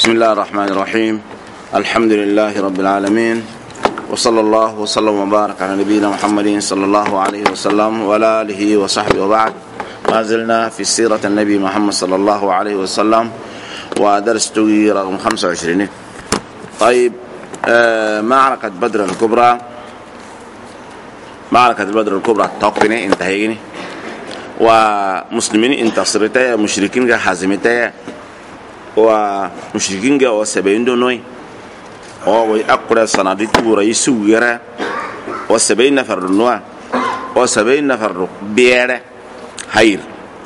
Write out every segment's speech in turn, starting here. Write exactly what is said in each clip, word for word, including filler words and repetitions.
بسم الله الرحمن الرحيم. الحمد لله رب العالمين، وصلى الله وسلم وبارك على نبينا محمد صلى الله عليه وسلم وعلى آله وصحبه وبعد. ما زلنا في سيرة النبي محمد صلى الله عليه وسلم ودرس توي رقم خمسة وعشرين. طيب، آه معركة بدر الكبرى معركة بدر الكبرى توقفني انتهيني ومسلمين انتصرتها مشركين حازمتها ومشركين وسبعين دونوي او اقرا صناديق رئيس وغيره وسبعين نفر نوا وسبعين نفر بيره خير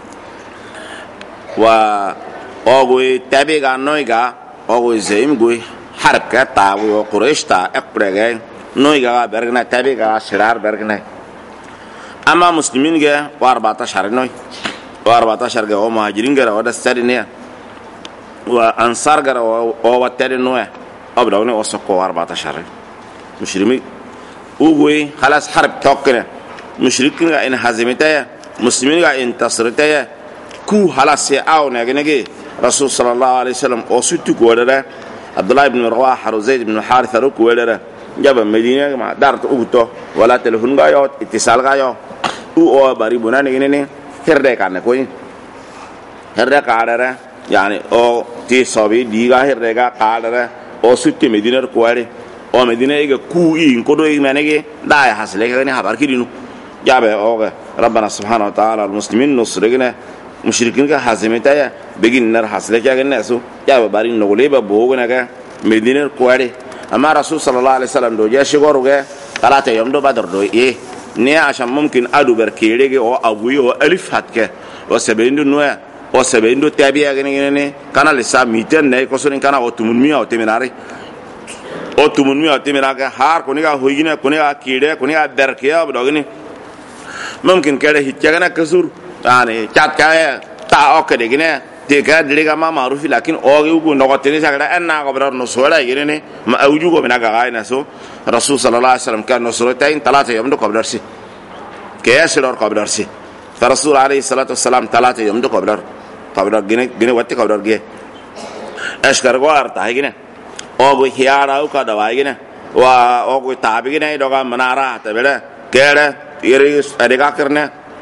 و او تابع نويغا او زيم غوي حركه تا وقريش تا اقرا نويغا برغنا تابع شرار برغنا. اما مسلمين جا و14 نوي و14 جا ومهاجرين جا ودسترينيا وانصار جا ووتر نوي أبدأوني وسقوا أربعة عشر مشرمي وقوي خلاص حرب توقنا مشركين إن هزيمتها مسلمين إن تصرتها كو خلاص يأون يجنجي رسول صلى الله عليه وسلم وسوتك ودرا عبد الله بن رواحة وزيد بن حارثة رك ودرا جاب مدينة ما دارت أوتو ولا تلفون غايو اتصال غايو أو باريبونا نجنني هردك عنك كوي هردك عارة يعني أو تيسابي ديغا هردك عارة o sutte medina ko ware o medina ega ku in ko do manege da ya hasle ga ni habar kidinu jabe o ga rabbana subhanahu wa ta'ala al muslimin nusrigna mushrikin ga hazimeta ya begin nar hasle ga ne so jabe bari no leba bo ga ga medina ko ware amma rasul sallallahu alaihi wasallam do ya shigoru ga talata yom do badar do e ne asham mumkin adu barkere ga o abuyi o alif hatke o sebindu noya o sebendo tabiya gene ne kana le sa miten ne ko sonin kana o tumun mi o teminari o tumun mi o teminaga har ko ni ga hoyina ko ni ga kide ko ni ga derkiya bo gene mumkin kare hitjagana kasur yani chat ka ta o kede gene te ka diga ma marufi lakin o gu ko no tene sagara anna ko brar no sola gene ne ma awju go minaga gaina so rasul sallallahu alaihi wasallam kan no suratain talata yom do ko darsi ke yasir ko darsi فرسول عليه الصلاة والسلام ثلاثة يوم دو قبلر قبلر جنة جنة وقت قبلر جه أشكر قوار تاهي جنة أو بو خيار أو كذا واي جنة و أو كوي تابي جنة يدوغا منارة تبلا كيره يريس أديكا كرنة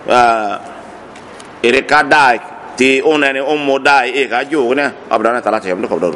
إريكا داي تي أونني أمو داي إيكا جو جنة قبلنا ثلاثة يوم دو قبلر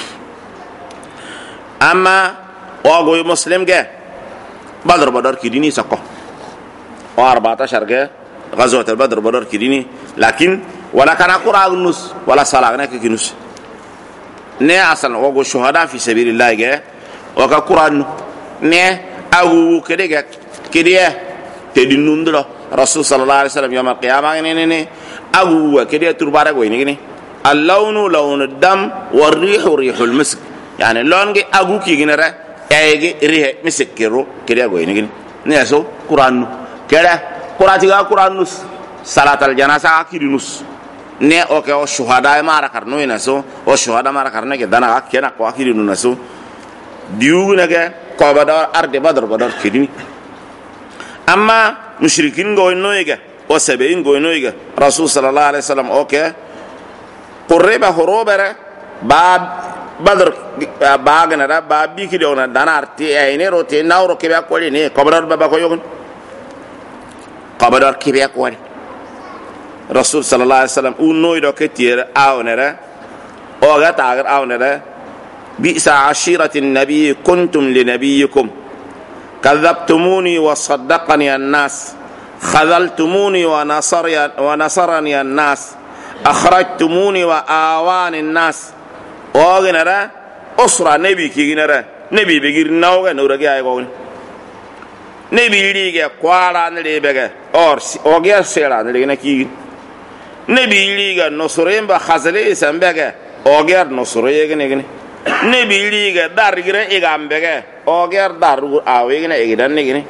أما أو كوي مسلم جه بدر بدر كديني سكو أو أربعة عشر جه غزوة البدر بدر كديني لكن ولا كان قرآن النص ولا صلاة نك كنوس نه أصلا وقو شهداء في سبيل الله جه وقا قرآن نه أو كده جه كده تدينون دلو رسول صلى الله عليه وسلم يوم القيامة نه نه نه أو كده تربارة قوي نيجي اللون لون الدم والريح ريح المسك يعني اللون جه أو كي جنرا أيجي ريح مسك كيرو كده قوي نيجي نه سو قرآن كده قراتيغا قرانوس صلاه الجنازه اكيدنوس ني اوكي او شهداء ما راكرنو ينسو او شهداء ما راكرنو كدانا كينا كو اكيدنو نسو ديو نغا كوبدار ارد بدر بدر كيدني. اما مشركين غوينو يغا او سبعين غوينو يغا رسول صلى الله عليه وسلم اوكي قربه هروبره باب بدر باغنا بابي كيدونا دانارتي ايني روتي ناورو كيبا كولي ني كوبدار بابا كو يوغن قبضار كيبيا كواري رسول صلى الله عليه وسلم ونوي دو كتير آونرا اوغا تاغر آونرا بئس عشيرة النبي كنتم لنبيكم كذبتموني وصدقني الناس خذلتموني ونصري ونصرني الناس أخرجتموني وآواني الناس اوغنرا أسرى نبي كيغنرا نبي بغير نوغا نورغي آيغوغن نبي ليغا كوارا نليبغا اور اوغير سيرا نليغنا كي نبي ليغا نصرين با خزلي سمبغا اوغير نصريغا نيغني نبي ليغا دارغرا ايغامبغا اوغير دارغو اويغنا ايغدان نيغني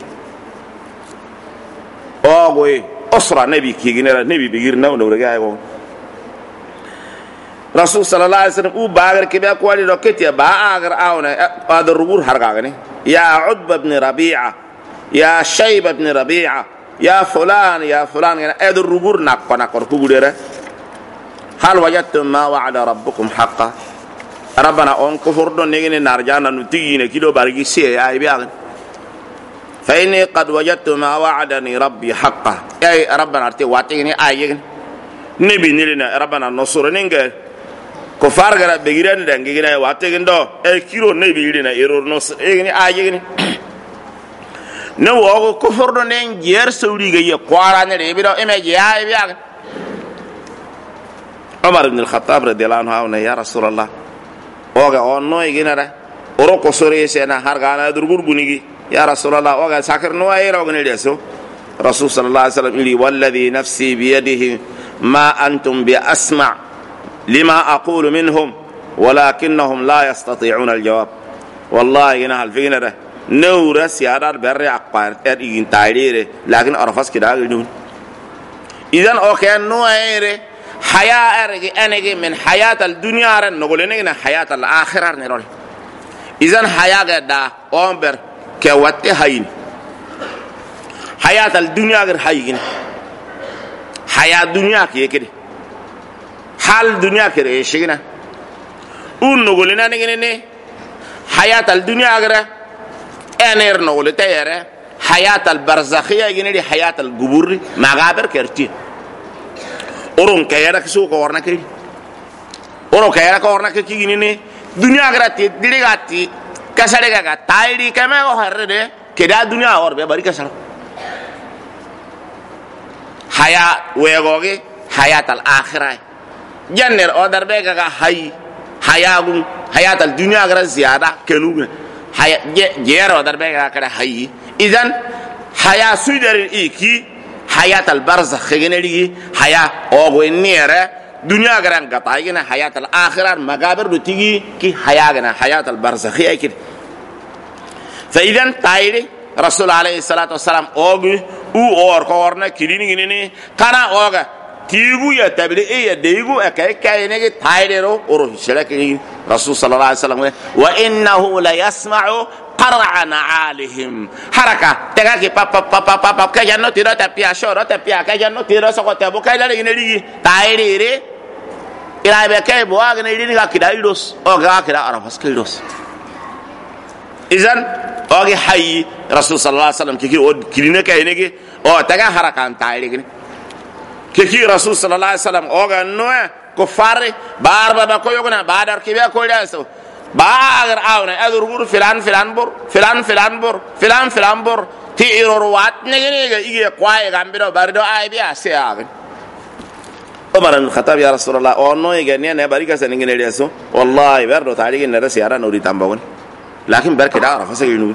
اوغوي اسرا نبي كيغنرا نبي بغير نو نورغا ايغو رسول صلى الله عليه وسلم او باغر كيبا كوالي روكيتيا با اغر اونا ادر ربور حرغاغني يا عتبة بن ربيعه يا شيبة بن ربيعة يا فلان يا فلان ادر ربور نقو نقو كبودره هل وجدتم ما وعد ربكم حقا rabbana on kufur do negene narjana nu tigine kido bargi se ay biagan fa inni qad wajadtu ma wa'adani rabbi haqqan ay rabbana arti watigini ayen nebi nilina rabbana nosureninga ko fargara begiran dangina watigindo e kiro nebi ilina error nos egini ayen no wo kufur do nen jer sawri ga ye kwara ne rebi do emeje ay biagan Umar ibn al-Khattab radiyallahu anhu ya Rasulullah oga onno iginara oro ko sore sena har gana durgur bunigi ya Rasulullah oga sakar no ay rogni deso Rasul sallallahu alaihi wasallam li walladhi nafsi bi yadihi ma antum bi asma' lima aqulu minhum walakinnahum la yastati'una al-jawab wallahi ina alfinara nura siyadar berre aqbar er igin tayrire lakin arafas kida gnu idan o kan no ayre حياة أرجع أنجي من حياة الدنيا رن نقول إننا حياة الآخرة نقول إذن حياة دا أمبر كوات هين حياة الدنيا غير هين حياة الدنيا كي كده حال الدنيا كده إيش كنا ون نقول إننا نجني حياة الدنيا غير أنير نقول تياره حياة البرزخية يجني حياة القبور مغابر كرتي Orang kaya rak suka warna kiri, orang kaya rak warna kiri gini ni dunia gratis, diri gratis, kasar deka, tairi kemana kau hari deh, keda dunia awar be bari kasar. Hayat wegoge, hayat al akhirat. Janner order be kaka hay, hayagun, hayat al dunia gratis ziada keluge, hayat jer order be kaka kada hay. Izan hayat sudarin iki. حياة البرزخ خيجنري حياة أو النيرة دنيا غران قطعينا حياة الآخرة مقابر بتيجي كي حياة حياة البرزخ هي كده فإذا تايري رسول عليه الصلاة والسلام أوغي أو أور كورنا كيريني كيريني كنا أوغا تيجو يا تبلي إيه ديجو أكيد كأنك تايري رو أروح شلكي رسول صلى الله عليه وسلم وإنه لا يسمع قرع نعالهم حركة تكاكي باب باب باب باب باب كجانو تيرو تبيا شورو تبيا كجانو تيرو سكو تبو كايلا لينري تايري ري إلى بكاي بواغ نيري كاكيدا يدوس أو كاكيدا عرفس كيدوس إذن أوكي حي رسول صلى الله عليه وسلم كيكي أود كلينا كاينكي أو تكا حركة تايري كني كيكي رسول صلى الله عليه وسلم أوغا نوع كفار بار بابا كويوغنا بادر كيبيا كويداسو باغر اونا ادرغور فلان فلان بور فلان فلان بور فلان فلان بور تي ايروات نيغي ايغي كواي غامبيدو باردو اي بيا سياغ عمر بن الخطاب يا رسول الله او نو يغني انا باريكا سنغي نديسو والله بردو تاريخ نرس يارا نوري تامبون لكن بركه دار فسينو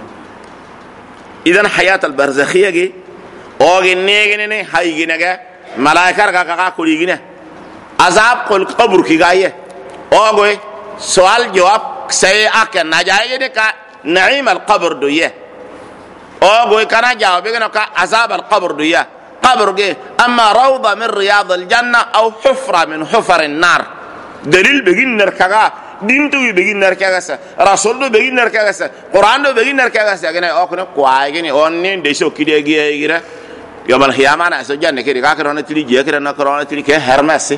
اذا حياه البرزخيه جي او نيغي ني هايغي نغا ملائكه كاكا كوليغي عذاب القبر كي غايه او سؤال جواب سي اكن نجاي دي كا نعيم القبر دويه او غوي كان جواب بينو كا عذاب القبر دويه قبر جي اما روضه من رياض الجنه او حفره من حفر النار دليل بيجين نركغا دينتو بيجين نركغا رسول بيجين نركغا قران بيجين نركغا غني او كن كواي غني اون ديسو كيدي غيرا يوم القيامه انا سجن كيدي كا كرونه تري جي كرونه كرونه تري كي هرمس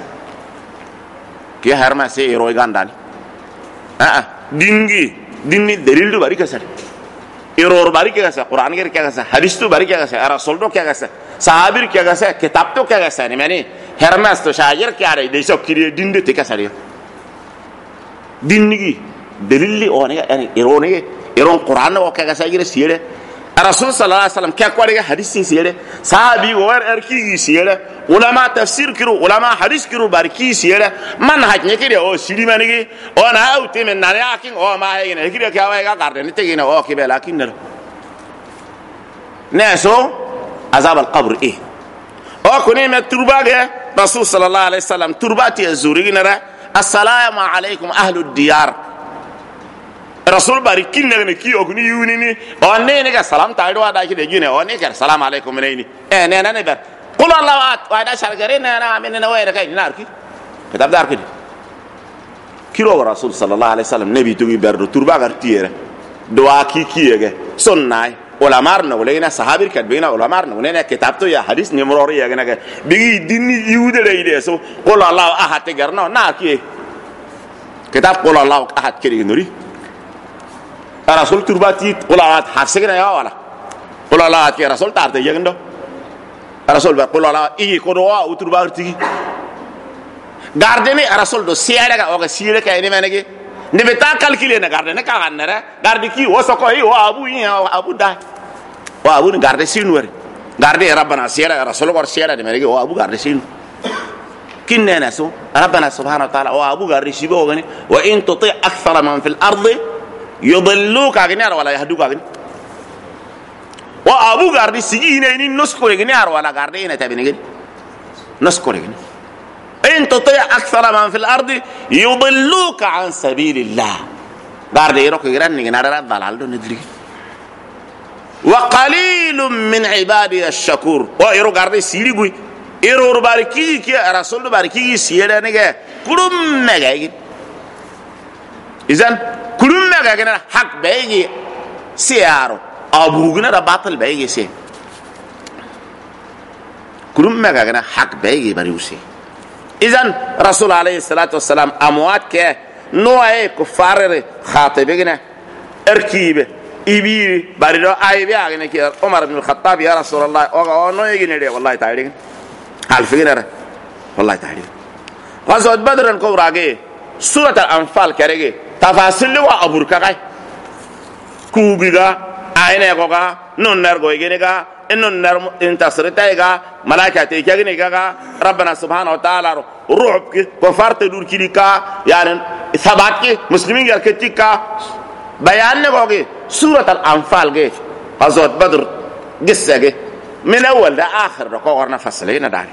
كي هرمس يروي غاندال ah dingi dinni dalil do bari kasar error bari kasar quran ger kasar hadis to bari kasar rasul do kasar sahabir kasar kitab to kasar ni mani hermas to shajer kyare de so kiri dinde te kasar yo dingi dalil one yani error ne error quran o kasar gire sire rasul sallallahu alaihi wasallam kya kware hadis sire sahabi war erki sire ulama tafsir kiru ulama hadis kiru barki sire manhaj ne kire o siri manigi ona auti men nare akin o ma hegine kire kya wa ga garde ni tegina o kibe lakin ne neso azab al qabr eh o kuni me turbage rasul sallallahu alaihi wasallam turbati azuri nara assalamu alaikum ahlud diyar rasul barikin ne ki ogni yuni ni onne ne ga salam taado ada ki de jine onne ga salam alaikum ne eh ne ne ber qul allah wa da shargare ne na min ne wayra kay nar ki kitab dar ki kiro rasul sallallahu alaihi wasallam nabi to ber do turba gar tiere do aki kiyege sonnay ulamar no leena sahabir kat beena ulamar no ne kitab to ya hadis ni morori ya gana bigi dinni yude le ide so qul allah ahate gar no na ki kitab qul allah ahad kiri nuri rasul turbati qul allah hasegna ya wala qul allah ke rasul tarte yegndo rasul ba qul allah i ko do wa uturbati gardeni rasul do siara ga o ga siere kay ni menegi ne be ta calculer na garde ne ka ganere garde ki wo soko yi wa abu yi abu da wa abu ni garde sin wari garde rabbana siara rasul ko siara de menegi wa abu garde sin kinna nasu rabbana subhanahu wa ta'ala wa abu garde sibo gani wa in tuti akthara man fil ardi yudilluka gani wala yahduka gani wa abu garde sigi ne ni nosko gani wala garde ne tabini gani nosko gani إن تطيع أكثر من في الأرض يضلوك عن سبيل الله قال يروك يرني نرى الضلال ندري وقليل من عبادي الشكور ويرو قال سيري يرو باركي كي رسول باركي سيرا نجا كلهم مجاي إذن كلهم مجاي حق بيجي سيارو أبوغنا رباطل بيجي سي كلهم مجاي حق بيجي بريوسي إذن رسول عليه الصلاة والسلام أموات كه نوعه كفار خاطبنا أركيبه إبير باريرو أيبي أغنى كي عمر بن الخطاب يا رسول الله أو نوعه يجيني والله تعالى هل فينا والله تعالى غزوة بدر الكبرى جه سورة الأنفال كرجه تفاصيل له أبوركا كاي كوبيغا أينه كوكا نونر كويجينيكا إنه نر انتصرتايغا ملائكة تيجينيكا ربنا سبحانه وتعالى روح كفار تدور كيريكا يعني ثبات كي مسلمين يركتيكا بيان نقولي سورة الأنفال جه غزوة بدر قصة جه من أول لآخر ركوعنا فصلين داري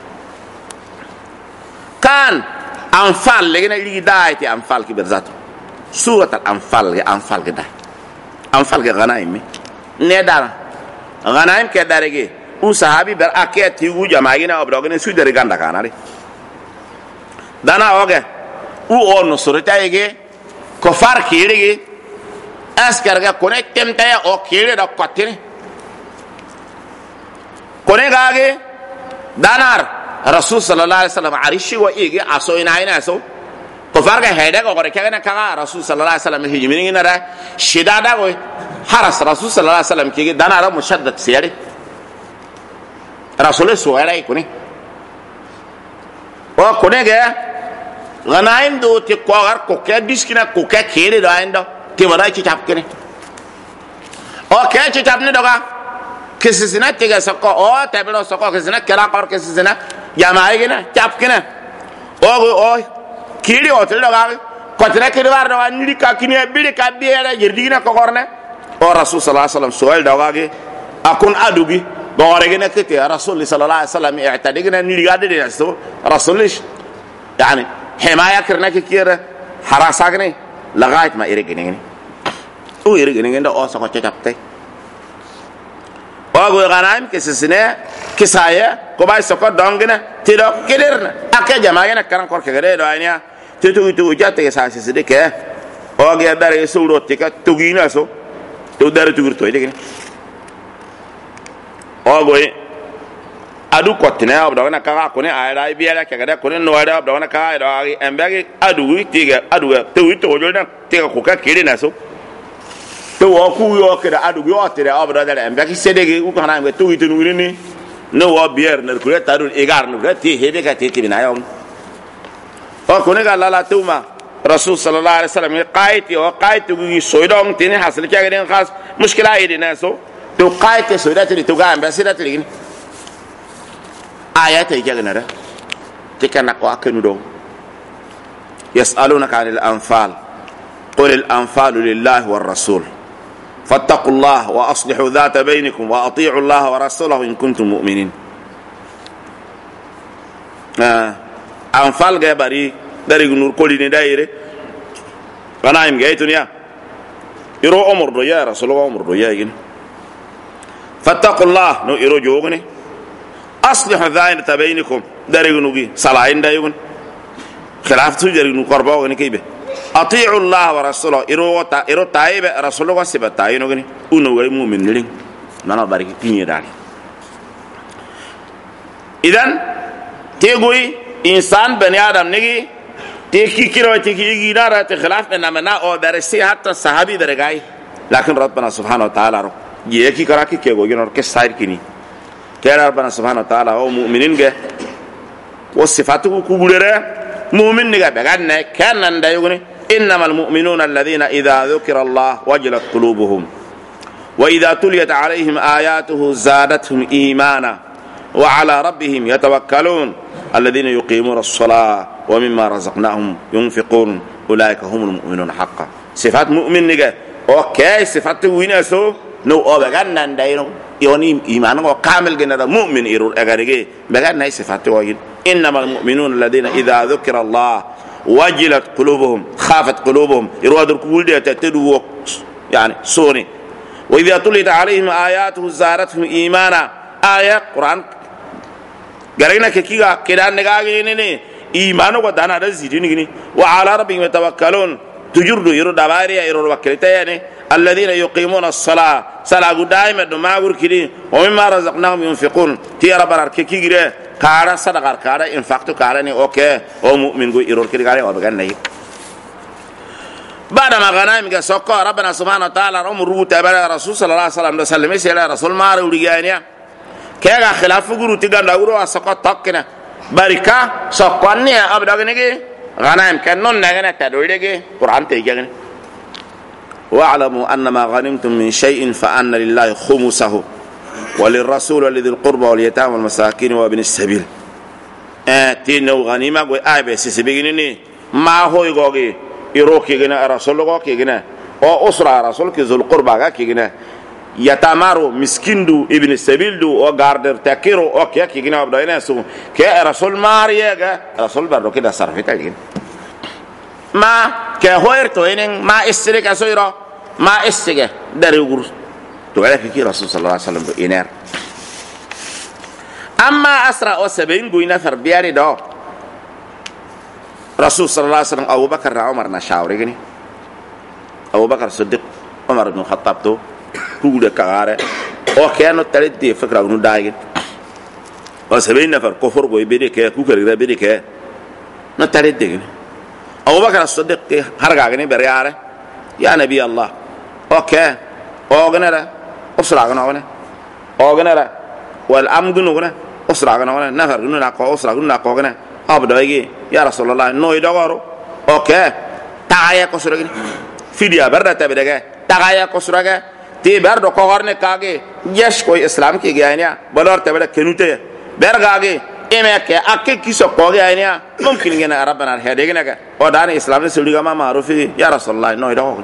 كان أنفال لقينا يجي دايتي أنفال كبير ذاته سورة الأنفال جه أنفال كده أنفال جه غنائم ندار غنائم كده رجع وصحابي برأكيد تيجو جماعينا أبراغنا سوي درجان دكاناري دانا أوجه وأو نصرتها يجي كفار كيري أسكرجا كونه تمتايا أو كيري ركعتين كونه كاجي دانار رسول صلى الله عليه وسلم عريشي وإيجي أسوين عين أسو كفار كهيدا كوكر كأنا كذا رسول صلى الله عليه وسلم هجميني نرى شدادا كوي حرس رسول صلى الله عليه وسلم كيجي دانار مشدد سياري رسول سوالي كوني وكونه كه غنائم دو تكوار كوكا ديسكنا كوكا كيري دايندو تبراي تشاب كني او كه تشاب ني دوغا كسسنا تيغا سكو او تبلو سكو كسسنا كرا قر كسسنا جماعي كنا تشاب كنا او او كيري او تل دوغا كوترا كيري وار دوغا نيري كا كيني بيري كا بيرا يردينا كوكورنا او رسول صلى الله عليه وسلم سؤال دوغا اكون ادوغي بورغنا كتي رسول صلى الله عليه وسلم اعتدقنا نيري غادي ديسو رسول يعني حمايه كرنا كيره حراساغني لغايه ما يرجعني او يرجعني ده او سكو تشابتي واغو غنايم كسسنه كسايه كوباي سكو دونغنا تيدو كيدرنا اكا جماعه كان كور كغري دو انيا تيتو تو جاتي ساسي ديك او غي دار يسورو تيكا توغينا سو تو دار توغرتو ديك واغو adu kotine abdona ka ko ne ayra biela ka gada ko ne no ayra abdona ka ayra embagi adu tiga adu to to jolna tiga ko ka kire na so to wo ku yo ke da adu yo tere abdona da embagi sedege u kana ngi to itu ni no wo bier na ko ta adu egar no ti hebe ka ti bina yo o ko ne ga la la tuma rasul sallallahu alaihi wasallam qaiti o qaiti gi soidong tini hasal ka gden khas mushkila ide na so to qaiti soidati to ga embasi da ti آيات يجعلنا تكنا قاكن دو يسألونك عن الأنفال قل الأنفال لله والرسول فاتقوا الله وأصلحوا ذات بينكم وأطيعوا الله ورسوله إن كنتم مؤمنين آه. أنفال جبري dari نور كل ندايره غنايم جايتونيا يرو أمر رجاء رسول الله أمر رجاء فاتقوا الله نو يرو جوغني أصلح ذات بينكم درجنوجي صلاين دايون خلاف تجري نقربا ونكيبه أطيعوا الله ورسوله إرو تا إرو تايب رسوله وسبت تاينو غني أنو غير مؤمن لين نانا بارك تيني داري إذن تيجوي إنسان بني آدم نجي تيكي كيرو تيكي غيرا تخلاف من منا او درسي حتى صحابي درغاي لكن ربنا سبحانه وتعالى يكي كراكي كيغو ينور كساير كيني كير ربنا سبحانه وتعالى او مؤمنين جه وصفاته كبيره مؤمن نيغا بغان كان ندا يغني انما المؤمنون الذين اذا ذكر الله وجلت قلوبهم واذا تليت عليهم اياته زادتهم ايمانا وعلى ربهم يتوكلون الذين يقيمون الصلاة ومما رزقناهم ينفقون أولئك هم المؤمنون حقا صفات مؤمن نجا أوكي صفات ويناسو نو أو بغانا نداينو يوني إيمانه كامل جنا مؤمن إيرو أغارجي بغانا صفات واجد إنما المؤمنون الذين إذا ذكر الله وجلت قلوبهم خافت قلوبهم يرودوا كل ده تتدو يعني سوني وإذا تليت عليهم آياته زارتهم إيمانا آية قرآن غرينا كيكا كدان نغاغي ني ايمانو ودانا رزيدين غني وعلى ربهم يتوكلون تجرد يرو دباريا يرو وكلتا يعني الذين يقيمون الصلاه صلاه دائما ما غركدي ومما رزقناهم ينفقون تي ربنا كيكي غير كارا صدقه كارا انفاقتو كارا ني اوكي او مؤمن غو يرو كدي غاري وبغان ني بعد ما غنائم سوكو ربنا سبحانه وتعالى امر تبع الرسول صلى الله عليه وسلم سلم سي رسول ما روديانيا كيغا خلاف غرو تيغان داغرو اسكو توكنا باركا سوكوني ابدغنيغي غنائم كنون نغنا تدوليغي قران تيغن واعلموا ان ما غنمتم من شيء فان لله خمسه وللرسول ولذي القربى واليتامى والمساكين وابن السبيل اتينو غنيمه غو ابي سيبيغني ما هو يغوغي يروكي غنا رسول غوكي غنا او اسرى رسول كي ذو القربى غاكي غنا يتامارو مسكيندو ابن السبيل دو او غاردر تاكيرو او كيا كي غنا بداينا سو كي رسول ماريا رسول بردو كده صرفت عليه ما كهويرتو ان ما استريك اسيرو ما استيغ داريغور تو على كي رسول صلى الله عليه وسلم انير اما اسرا او سبين غوينا فربياري دو رسول صلى الله عليه وسلم ابو بكر عمر نشاوري غني ابو بكر صديق عمر بن الخطاب تو كودا كاره او كانو تلدي فكره نو دايغ او سبين نفر كفر غوي بيدي كه كوكر بيدي كه نو تلدي ابو بكر الصديق هرغاغني برياره يا نبي الله اوكي او غنرا اسراغنا ونا او غنرا والامغنو ونا اسراغنا ونا نفر نو نكو اسراغنا نكو غنا ابدايغي يا رسول الله نو يدغورو اوكي تايا كسرغني فيديا بردا تبدغه تايا كسرغه تي بردو كوغرني كاغي يش کوئی اسلام کی گیا نیا بلور تبدا كنوته برغاغي ایمک اکی کیسو کوغي نیا ممکن گنا ربنا هديگنا او دان اسلام نے سڑیگا ما معروفی یا رسول الله نو يدغو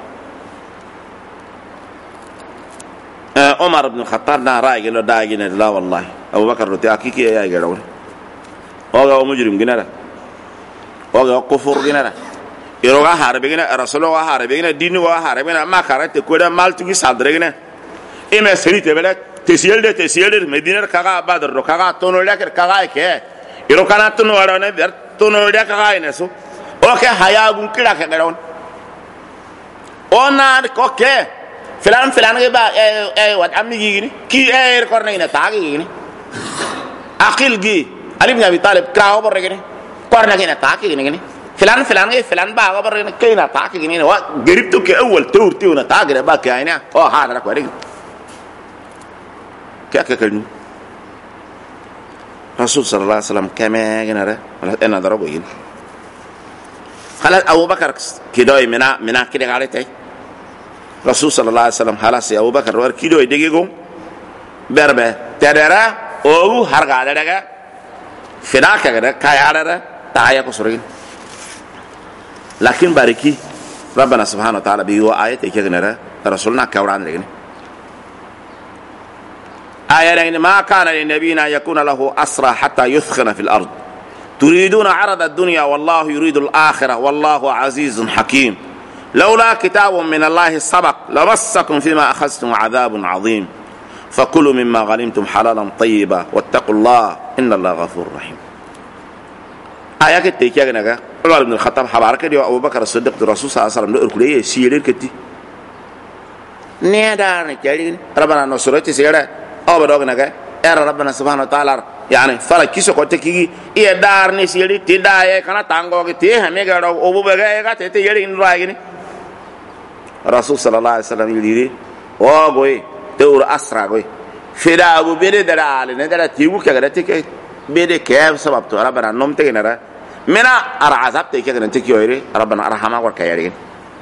عمر بن الخطاب نا راي لو داغينا لا والله ابو بكر رتي اکی کی يا گڑو او مجرم گنا او كفر گنا يروغا حربينا رسول الله حربينا دين وا حربينا ما كارت كودا مالتوغي صدرغنا ايما سريت بلا تسيل ده تسيل مدينه كاغا بدر كاغا تونو لك كاغا كه يرو كانا تونو ورانه بير تونو ده كاغا ينسو اوكي حيا بون كلا كغرون انا اوكي فلان فلان با اي وات امي جيني كي اير كورنينا تاغي جيني اخيل جي علي بن ابي طالب كراو برغني كورنا كينا تاغي جيني فلان فلان ايه فلان با غبر كينا تاكي جنين وا غريبتو كي اول تور تيونا تاغره با كاينا او هذا رك وري كاكا كلنو رسول صلى الله عليه وسلم كما جنره انا ضربوا ين خلاص ابو بكر كيدوي منا منا كده قالتي رسول صلى الله عليه وسلم خلاص ابو بكر ور كيدوي دغيغو بربه تدرا او هرغا دغا فداك كده كاياره تايا كسرين لكن باركي ربنا سبحانه وتعالى بيو آية كيغنرا رسولنا كوران لغني آية لغني ما كان للنبي أن يكون له أسرى حتى يثخن في الأرض تريدون عرض الدنيا والله يريد الآخرة والله عزيز حكيم لولا كتاب من الله سبق لمسكم فيما أخذتم عذاب عظيم فكلوا مما غنمتم حلالا طيبا واتقوا الله إن الله غفور رحيم آية كيغنرا عمر بن الخطاب حبارك دي ابو بكر الصديق الرسول صلى الله عليه وسلم دوركلي سيرين كتي نيدان كيرين ربنا نصرتي سيرا او بدوغنا اير ربنا سبحانه وتعالى yani fala kiso ko te kigi e dar ni siri ti da e kana tango ke te ha me ga ro obu be ga ga te te yeri in ra gini rasul sallallahu alaihi wasallam yiri o goy te ur asra goy fida abu bede dara ale ne dara ti wu ke ga te ke bede ke sabab to rabbana nom te ne ra mena ara azab te ke ga te ki yori rabbana arhama wa ka yeri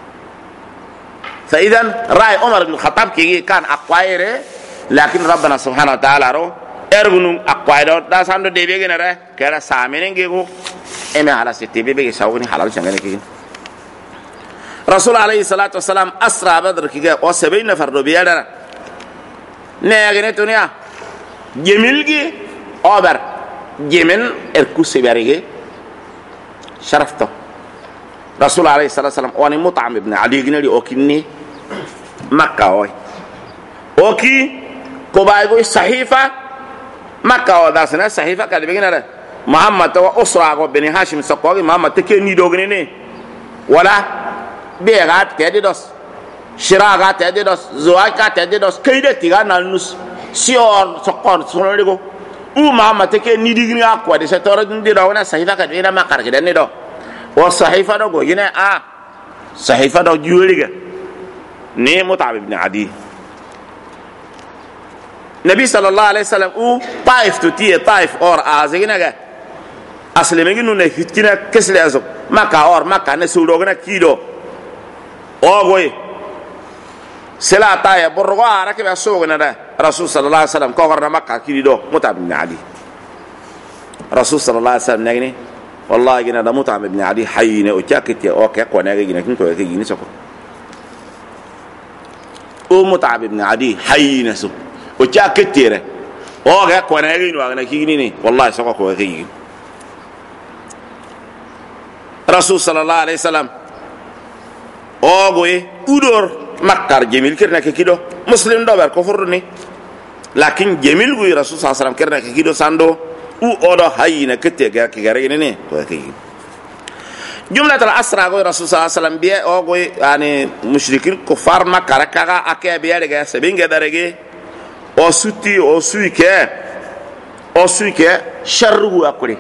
فاذا راي عمر بن الخطاب كي كان اقوايره لكن ربنا سبحانه وتعالى رو ارغنو اقوايدو دا ساندو ديبي غنره كرا سامينغيغو انا على ستي بيبي ساوني حلال شنغني كي رسول عليه الصلاه والسلام اسرى بدر كي او سبعين نفر دو بيادر نيغني تونيا جميلغي اوبر جيمن اركو سيباريغي شرفته رسول عليه الصلاه والسلام واني مطعم ابن علي غنري اوكيني مكه اوي اوكي كوبايغو صحيفه مكه وداسنا صحيفه كده بيغنره محمد تو اسرى بن هاشم سقوي محمد تكني دوغني ولا بيغات كده دوس شراغات كده دوس زواكات كده دوس كيده تيغا نالنس سيور سقون سونريغو او محمد تكني ديغني اكو دي ستور دي دونا صحيفه كده بينا ما كار كده ني دو والصحيفه دو غينا اه صحيفه دو جوليغا ني متعب ابن عدي نبي صلى الله عليه وسلم او طائف تتي طائف اور ازغنغا اسلمي نو نفتينا كسل ازو مكا اور مكا نسودوغنا كيدو اوغوي سلا تايا برغوا ركب سوغنا ده رسول صلى الله عليه وسلم كورنا مكا كيدو متعب ابن عدي رسول صلى الله عليه وسلم نغني والله جنا ده متعب ابن عدي حينا وتاكتي اوكي كو نغي جنا كنتو كي ني سكو او متعب ابن عدي حينا سو وتاكتيره اوكي كو نغي نو انا كي ني والله سكو كو كي رسول صلى الله عليه وسلم اوغوي اودور مكار جميل كرنا كيدو مسلم دو بر كفرني لكن جميل غوي رسول صلى الله عليه وسلم كرنا كيدو ساندو او اودا حينا كتي غا كي غاري ني كو كي جملة الأسرى قول رسول صلى الله عليه وسلم بيه أو قول يعني مشركين كفار ما كركعة أكيا بيه رجع سبين كده رجع أو سوتي أو سوي كه أو سوي كه شر هو أقولي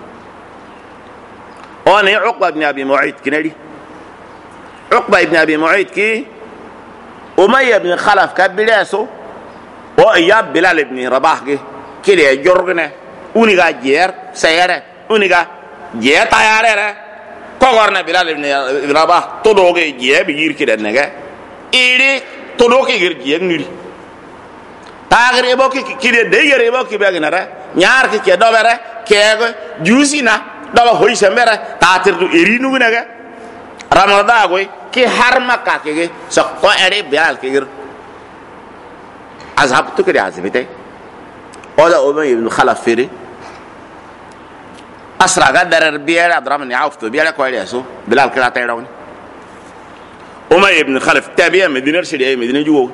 أنا عقبة بن أبي معيط كنادي عقبة بن أبي معيط كي أمية بن خلف كبلاسو أو إياب بلال بن رباح كي كلي جورجنا ونيجا جير سيارة ونيجا جير تيارة كورنا بلال ابن رباح تدوغي جيه بيجير كده نجا إيدي تدوغي غير جيه نوري تاغر إبوكي كده ديغر إبوكي بيجنا نيار كده دوبرة كده جوسينا دوبا هوي سمبرة تاتر دو إيرينو نجا رمضان أقوي كي حرمة كده سقطة إيدي بلال كده أصحاب تو كده عزبته هذا أمي ابن خلف فيري أسرع قدر بيار عبد الرحمن يعوف بيار كويسو بلال كلا تيرون أمي ابن خلف تابعه مدينة شريعة مدينة جوا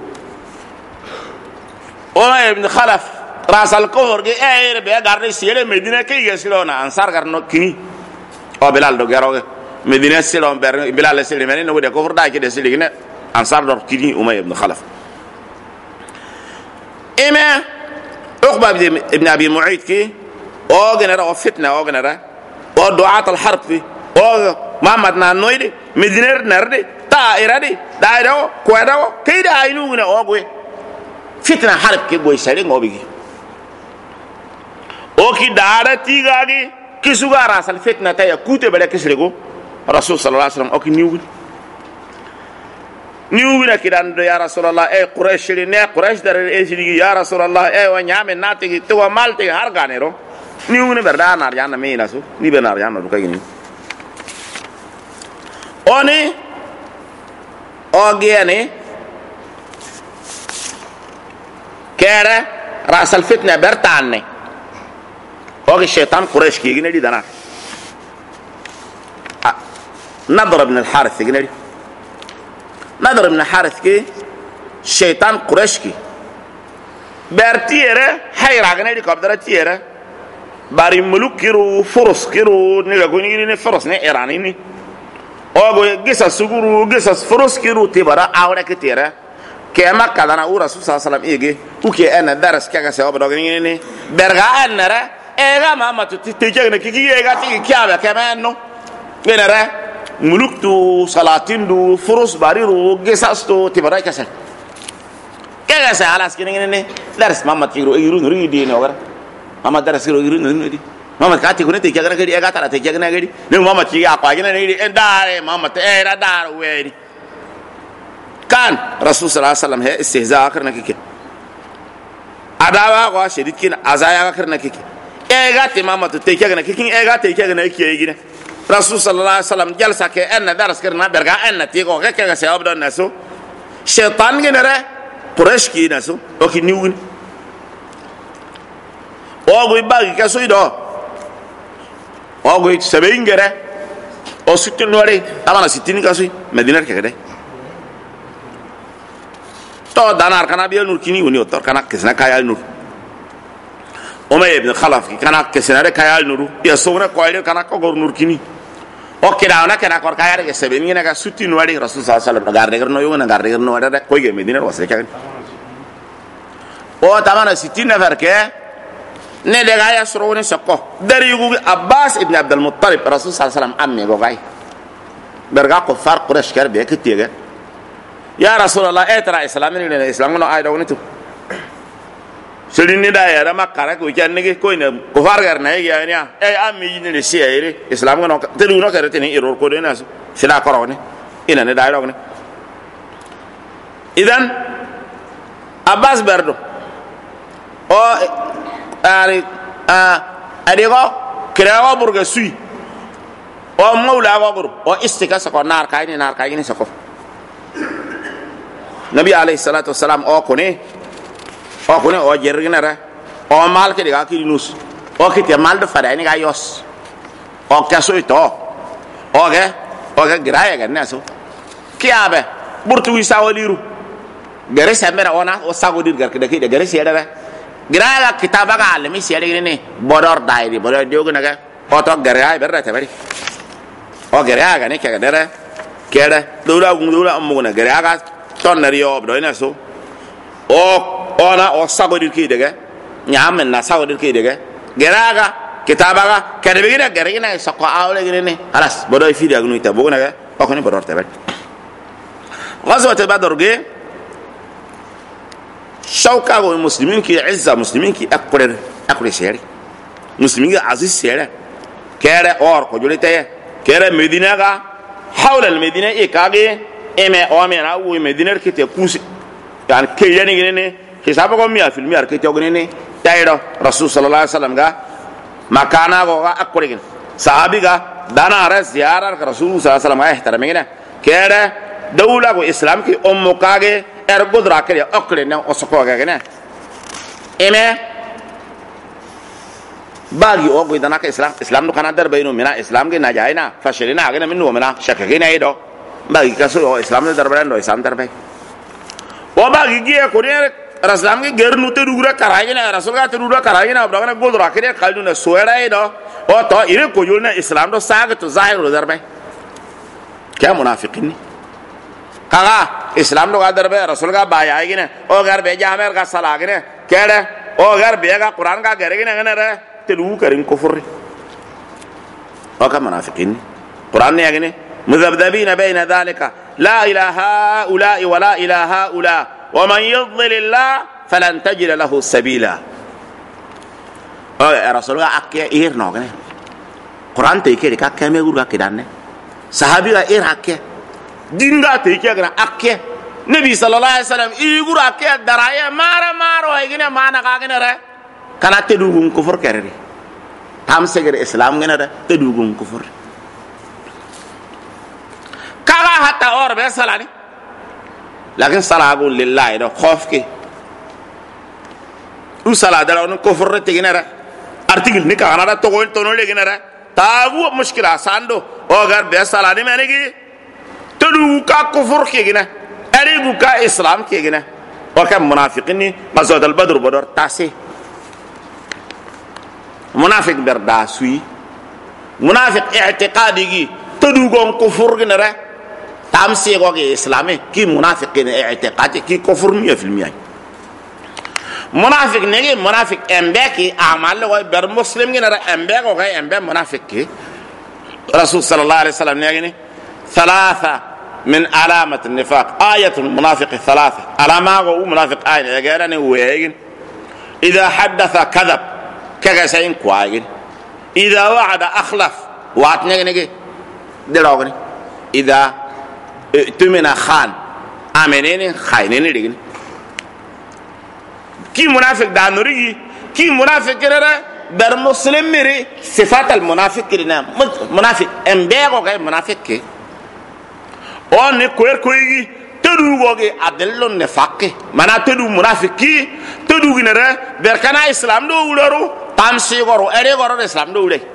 أمي ابن خلف راس الكفر جي أيه بيا قارن سيره مدينة كي يسيرونه أنصار قارن كني أو بلال دو جاروه مدينة سيرون بير بلال سيره مني نقول كفر دا كده سيره كنا أنصار دور كني أمي ابن خلف إما عقبة ابن أبي معيط كي او جنرا او فتنه او جنرا او دعاة الحرب في او محمد نانويدي مدينر نردي طائرة دايرو كويدو كيدا اينو غنا او فتنه حرب كي بوي ساري غوبي او كي دارا تيغاغي كيسوغا راسل فتنه تايا كوتي بلا كسريغو رسول صلى الله عليه وسلم او كي نيو نيو كيدان يا رسول الله اي قريش لي قريش در اي يا رسول الله اي ونيام ناتي تو مالتي هارغانيرو نيو ني بردا نار يانا مينا سو ني بنار يانا دو كاي ني اوني اوغياني كيرا راس الفتنه برتاني اوغي الشيطان قريش كي غني دنا نضر بن الحارث غني نضر بن الحارث كي شيطان قريش كي برتيره حيرا غني كبدره تيره bari muluk kiru forus kiru ni la goni ni forus ni irani ni ogo gisa suguru gisa forus kiru tibara awra ketera kema kadana u rasul sallallahu alaihi wasallam ege uke ana daras kaga se obo dogni ni berga anara ega mama to tike ne kiki ega tiki kyabe kemeno genere muluktu salatindu furus bariru gesasto tibara kase kega sa alas kini ne dars mama tiro iru nuri di ne ogara mama dars kiro iru nuri di mama kati ko ne tike gara gadi ega tara tike gana gadi ne mama tike akwa gina ne di endare mama te era dar wedi kan rasul sallallahu alaihi wasallam he istihza karna kike adawa ko shedid kin azaya karna kike ega te mama to tike gana kike ega tike gana kike gina rasul sallallahu alaihi wasallam jalsa ke en dars karna berga en tiko ke ke se abdo naso shaytan genere quraish ki naso o ki niwun o go bagi ka so ido o go sebengere o sutin wari amana sitin ka so medina ke gede to danar kana biya nur kini woni otor kana kesna kayal nur umay ibn khalaf kana kesna re kayal nur ya sona koyle kana ko gor nur kini o kida na kana kor kayar ke sebe ni na ka suti no wadi rasul sallallahu alaihi wasallam garde garno yo na garde garno wada ko ge medina wasre ka o tamana sitin na farke ne de ga ya suru ne sokko dari yugo abbas ibn abd al-muttalib rasul sallallahu alaihi wasallam amme go gay berga ko far quraish kar be ke tiga ya rasulullah etra islamin ne islam no ay do ne tu selini da ya ma kara ko kan ne ko ne ko far gar na ya ne e ammi ne si ayre islam no te lu no kare te ni error ko de na sila ko ne ina ne da do ne idan abbas berdo o ari a adigo krewa burga sui o maula go bur o istika sa ko nar kay ni nar kay ni sa ko nabi alayhi salatu wassalam o ko ne o ko ne o jergina ra o mal ke diga ki nus o ke te mal do fara ni ga yos o ka so ito o ge o ge graye ga naso kiabe burtu wi sawaliru gere semera ona o sagodir gar ke de ki de gere sere ra graga kitaba ga almi sere ni bodor dairi bodor diogo na ga o to gere ay berra te bari o gere aga ne ke ga dere kere dura gundura amu na gere aga ton na riyo do ina so o ona o sagodir ki de ga nyam na sagodir ki de ga gere aga kitaba ga kere be gere gere ina so ko awle gere ni alas bodor fi de agnu ita bogo na ga o ko ni bodor te bari غزوه بدر ge shauka go muslimin ki izza muslimin ki akure akure seri muslimin ki aziz seri kere or ko julite kere medina ga hawla al medina e kage eme o me na wo medina ki te kusi yani ke yani ne hisaba ko mi afil mi ar ke te ogene ne tayro rasul sallallahu alaihi wasallam ga makana go ga akure gin sahabi ga dana ra ziyara rasul sallallahu alaihi wasallam ga ihtaramina kere dawla go islam ki ummu kage er godra kere okre ne osoko ga gene eme bagi o go dana ka islam islam no kana dar bayno mina islam ge na jaina fashirina ga ne minno mina shaka ge na ido bagi ka so islam dar bayno islam dar bay o bagi ge ko ne rasul ge gernu te dugura karayina rasul ga te dugura karayina obda ne godra kere kaldu ne soera ido o to ire ko yulna islam do saga to zahiru dar bay kya munafiqin kaga islam do gadar be rasul ga baya gine o gar be jamer ga sala gine kede o gar be ga quran ga gere gine ngene re telu karin kufur o ka munafiqin quran ne gine mudhabdhabina bayna dhalika la ilaha ula wa la ilaha ula wa man yudlil allah falan tajid lahu sabila o rasul ga akke ir no gine quran te ke ka kame gur ga kidanne sahabi ga ir akke dinga te ke gara akke nabi sallallahu alaihi wasallam igura akke daraye mara maro igine mana ka gine re kana te dugun kufur kerere tam segere islam gine re te dugun kufur kaga hatta or be salani lakin salagu lillahi do khofke u sala dara on kufur te gine re article ni ka ana to gol to no le gine re tagu mushkila sando o gar be salani menegi تدو كا كفر كيغنا اريغو كا اسلام كيغنا وكم منافقين غزوه البدر بدر تاسي منافق برداسوي منافق اعتقادي تدو غون كفر غنا تامسي غو اسلامي كي منافقين اعتقادي كي كفر مية في المية منافق نيجي منافق امباكي اعمال له بر مسلم جنا امباك وغاي امبا منافق كي رسول صلى الله عليه وسلم نيجي ثلاثه من علامه النفاق ايه المنافق ثلاثه علامه هو منافق ايه غيرني ويجي اذا حدث كذب كغسين كواين اذا وعد اخلف وعد نيجي نيجي دلوغني اذا اؤتمن خان امنين خاينين ديغني كي منافق دا نوري كي منافق كده بر مسلم مري صفات المنافق كده منافق امبيغو غير منافق كي او ني كوير كويغي تدوغوغي ادلو نفاق مانا تدو منافق كي تدوغي نرا بركنا اسلام دو ولورو تامسي غورو اري غورو اسلام دو ولي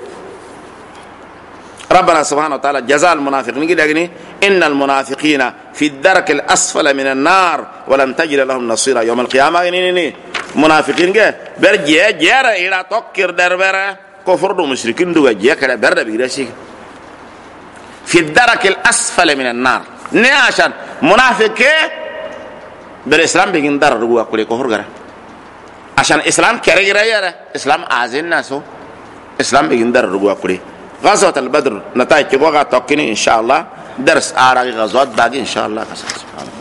ربنا سبحانه وتعالى جزاء المنافقين كده ان المنافقين في الدرك الاسفل من النار ولن تجد لهم نصيرا يوم القيامه ني منافقين جه برجع جرا الى توكر دربره كفر دو مشركين دو جه كده برد بيرشي في الدرك الاسفل من النار ني عشان منافق بالاسلام بيجن در رغوا كل كفر غره عشان اسلام كره غره اسلام ازين ناسو اسلام بيجن در رغوا كل غزوه البدر نتائج وقع توكني ان شاء الله درس آراء غزوات باقي ان شاء الله.